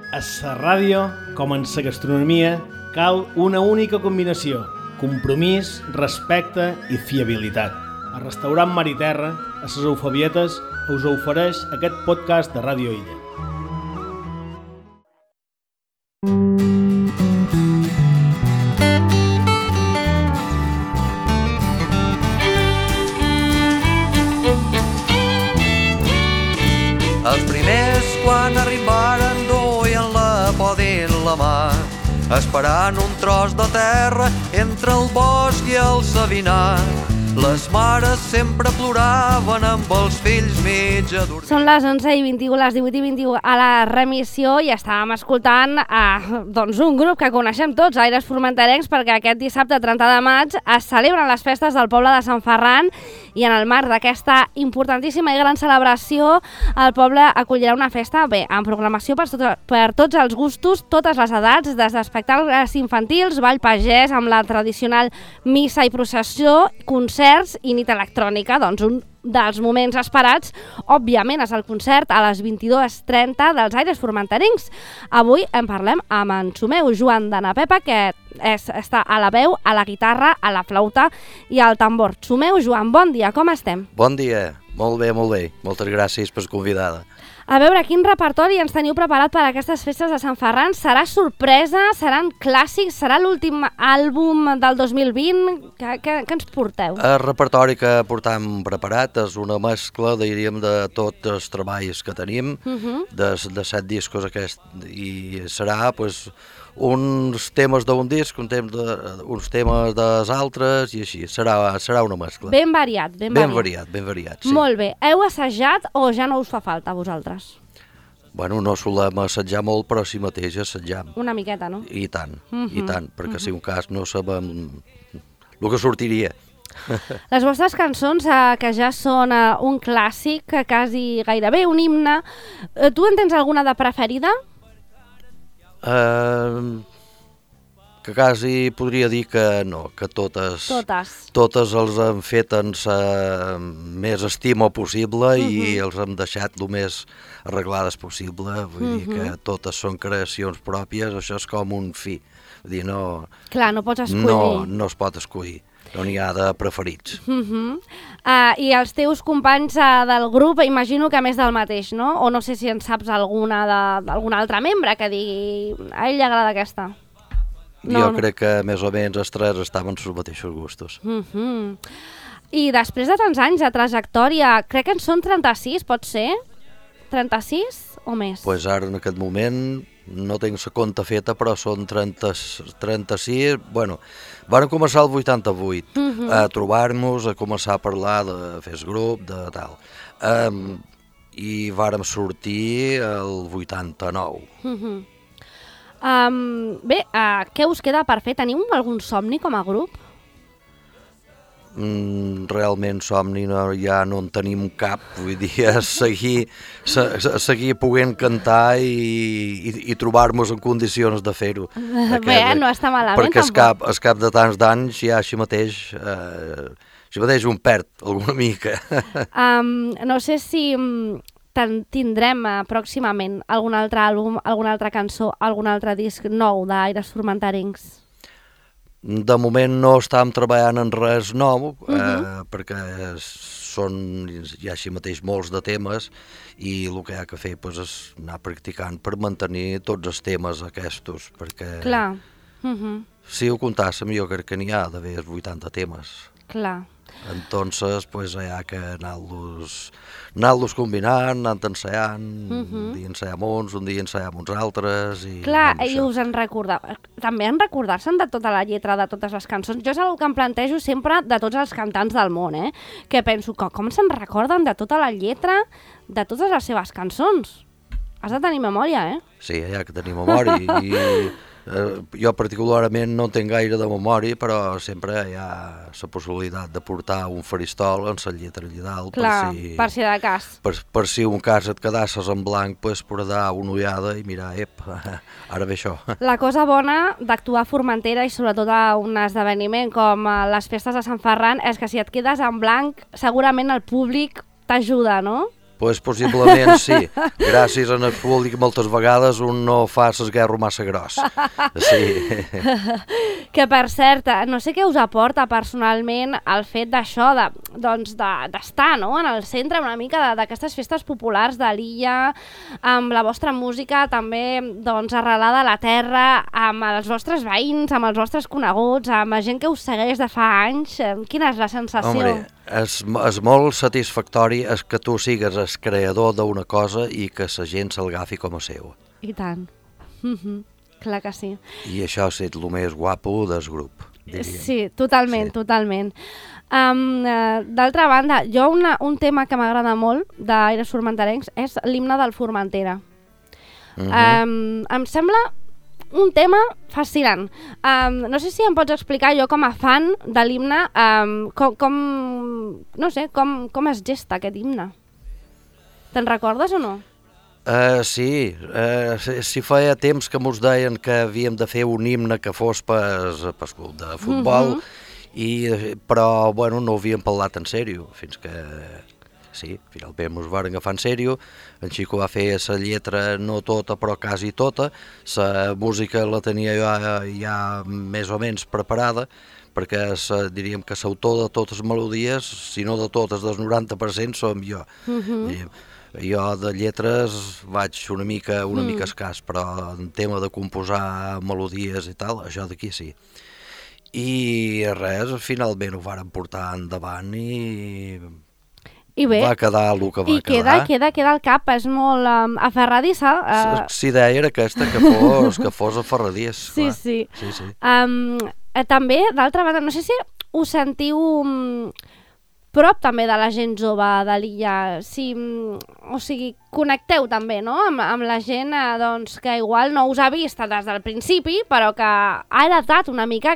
A la ràdio, com en la gastronomia, cal una única combinació: compromís, respecte i fiabilitat. El restaurant Mar i Terra, a les Eufebietes, us ofereix aquest podcast de Ràdio Illa. Els primers, quan arribaren, duien la por dins la mà, esperant un tros de terra entre el bosc i el sabinar. Les mares sempre ploraven amb els fills mig adormits. Són les 11:21, les 18:21 a la remissió i estàvem escoltant un grup que coneixem tots, Aires Formenterencs, perquè aquest dissabte 30 de maig es celebren les festes del poble de Sant Ferran i en el marc d'aquesta importantíssima i gran celebració el poble acollirà una festa amb programació per tots els gustos, totes les edats, des d'espectacles infantils, ball pagès amb la tradicional missa i processió, concerts i nit electrònica. Doncs un dels moments esperats, òbviament, és el concert a les 22:30 dels Aires Formenterencs. Avui en parlem amb en Xumeu Joan de na Pepa, que està a la veu, a la guitarra, a la flauta i al tambor. Xumeu Joan, bon dia, com estem? Bon dia, molt bé, molt bé. Moltes gràcies per convidar-me. A veure, quin repertori ens teniu preparat per a aquestes festes de Sant Ferran? Serà sorpresa? Seran clàssics? Serà l'últim àlbum del 2020? Què ens porteu? El repertori que portam preparat és una mescla, diríem, de tots els treballs que tenim, de 7 discos aquest, i serà uns temes d'un disc, uns temes dels altres, i així, serà una mescla. Ben variat, ben variat, sí. Molt bé. Heu assajat o ja no us fa falta a vosaltres? Bueno, no solem assetjar molt, però sí mateix assetjam. Una miqueta, no? I tant, perquè si un cas no sabem el que sortiria. Les vostres cançons, que ja són un clàssic, quasi gairebé un himne, tu en tens alguna de preferida? Que quasi podria dir que no, que totes els hem fet amb la més estima possible i els hem deixat el més arreglades possible. Vull dir que totes són creacions pròpies, això és com un fi. Vull dir, no... Clar, no pots escollir. No es pot escollir, no n'hi ha de preferits. I els teus companys del grup, imagino que més del mateix, no? O no sé si en saps d'algun altre membre que digui a ell li agrada aquesta. Jo crec que més o menys els tres estaven als mateixos gustos. I després de tants anys de trajectòria, crec que en són 36, pot ser? 36 o més? Doncs ara en aquest moment no tinc la compta feta, però són 36. Bueno, van començar el 88 a trobar-nos, a començar a parlar de fer grup, de tal. I vàrem sortir el 89. Bé, què us queda per fer? Teniu algun somni com a grup? Realment somni ja no en tenim cap, vull dir, seguir podent cantar i trobar-nos en condicions de fer-ho. Bé, no està malament perquè tampoc. Perquè al cap de tants d'anys ja així mateix un perd alguna mica. No sé si tindrem pròximament algun altre àlbum, alguna altra cançó, algun altre disc nou d'Aires Formenterencs. De moment no estàvem treballant en res nou, perquè són ja així mateix molts de temes i el que hi ha que fer és anar practicant per mantenir tots els temes aquests, perquè si ho comptàssim jo crec que n'hi ha d'haver 80 temes. Clar. Entonces hi ha que anar-los combinant, anar ensaiant, un dia ensaiam uns, un dia ensaiam uns altres. Clar, i us en recordeu. També en recordar-se'n de tota la lletra, de totes les cançons. Jo és una que em plantejo sempre de tots els cantants del món, que penso que com se'n recorden de tota la lletra de totes les seves cançons. Has de tenir memòria, Sí, hi ha que tenir memòria i... Jo particularment no tinc gaire de memòria, però sempre hi ha la possibilitat de portar un faristol amb la lletra allà dalt. Clar, per si de cas. Per si un cas et quedasses en blanc, per dar una ullada i mirar, ara ve això. La cosa bona d'actuar a Formentera i sobretot a un esdeveniment com les festes de Sant Ferran és que si et quedes en blanc, segurament el públic t'ajuda, no? Pues possiblement sí. Gràcies en el públic moltes vegades un no fa l'esguerro massa gros. Sí. Que per cert, no sé què us aporta personalment el fet d'això, d'estar, no?, en el centre una mica d'aquestes festes populars de l'illa, amb la vostra música també doncs, arrelada a la terra, amb els vostres veïns, amb els vostres coneguts, amb gent que us segueix de fa anys. Quina és la sensació? Home, és molt satisfactori que tu sigues el creador d'una cosa i que la gent se'l agafi com a seu. I tant. Clar que sí. I això ha estat el més guapo del grup, diríem. Sí, totalment, totalment. D'altra banda, jo un tema que m'agrada molt d'Aires Formenterencs és l'himne del Formentera. Em sembla un tema fascinant. No sé si em pots explicar, jo com a fan de l'himne, com es gesta aquest himne. Te'n recordes o no? Sí, si feia temps que mos deien que havíem de fer un himne que fos per club de futbol, però bueno, no ho havíem parlat en sèrio, fins que sí, finalment mos van agafar en sèrio. En Xico va fer la lletra, no tota, però quasi tota. La música la tenia ja més o menys preparada, perquè diríem que l'autor de totes les melodies, si no de totes, del 90% som jo. Jo de lletres vaig una mica escàs, però en tema de composar melodies i tal, això d'aquí sí. I res, finalment ho varen portar endavant i bé, va quedar el que va quedar. I queda al cap, és molt aferradissa. L'idea era aquesta, que fos aferradís. Sí, sí. També, d'altra banda, no sé si us sentiu prop també de la gent jove de l'illa, o sigui, connecteu també, no?, amb la gent doncs, que igual no us ha vist des del principi, però que ha heretat una mica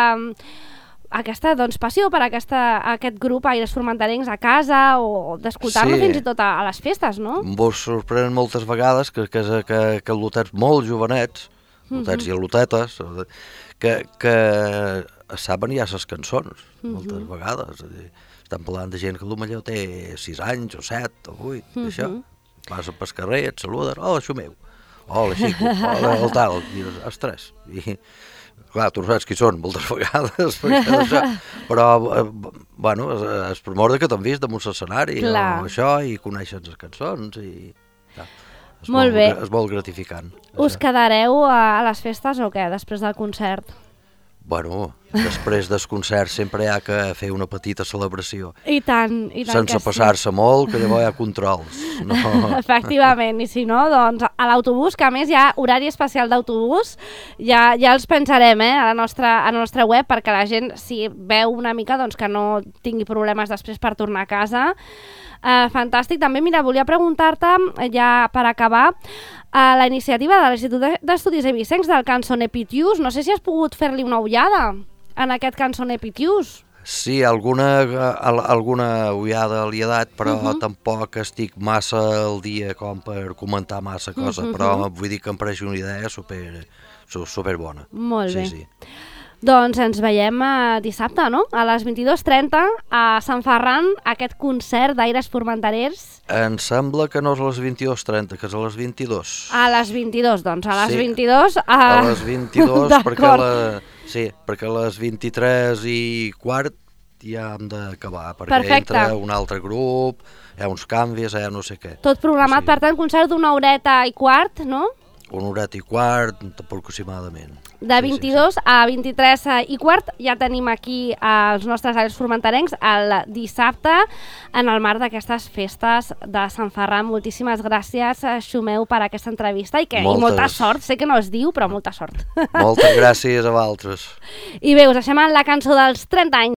aquesta doncs, passió per aquest grup Aires Formenterencs a casa, o d'escoltar-lo fins i tot a les festes, no? Vos sorprèn moltes vegades que lotets molt jovenets, lotets i lotetes, que saben ja les cançons, moltes vegades. Estan parlant de gent que potser té 6 anys o 7 o 8, això. Passa pel carrer, et saluden, això meu, la xico, el tal, i dius, ostres. I clar, tu no saps qui són moltes vegades, però bueno, és per mort que t'han vist damunt l'escenari o això, i coneixen les cançons, i és molt gratificant. Us quedareu a les festes o què, després del concert? Bueno, després del concert sempre hi ha que fer una petita celebració. I tant que sí. Sense passar-se molt, que llavors hi ha controls. No. Efectivament, i si no, doncs a l'autobús, que a més hi ha horari especial d'autobús, ja els pensarem a la nostra web, perquè la gent, si veu una mica, doncs que no tingui problemes després per tornar a casa. Fantàstic. També, mira, volia preguntar-te, ja per acabar, la iniciativa de l'Institut d'Estudis Eivissencs del Cançoner Pitiús. No sé si has pogut fer-li una ullada en aquest Cançoner Pitiús. Sí, alguna ullada li he dat, però tampoc estic massa al dia com per comentar massa cosa, però vull dir que em pareix una idea superbona. Molt bé. Sí. Doncs ens veiem dissabte, no?, a les 22:30 a Sant Ferran, aquest concert d'Aires Formenterers. Em sembla que no és a les 22:30, que és a les 22. A les 22, doncs, a les 22... A les 22, perquè a les 23:15 ja hem d'acabar, perquè entra un altre grup, hi ha uns canvis, no sé què. Tot programat, per tant, concert d'una horeta i quart, no? Una horeta i quart, aproximadament. De 22 a 23:15 ja tenim aquí els nostres Aires Formenterencs el dissabte en el marc d'aquestes festes de Sant Ferran. Moltíssimes gràcies, Xumeu, per aquesta entrevista i molta sort. Sé que no es diu, però molta sort. Moltes gràcies a vosaltres. I bé, us deixem amb la cançó dels 30 anys.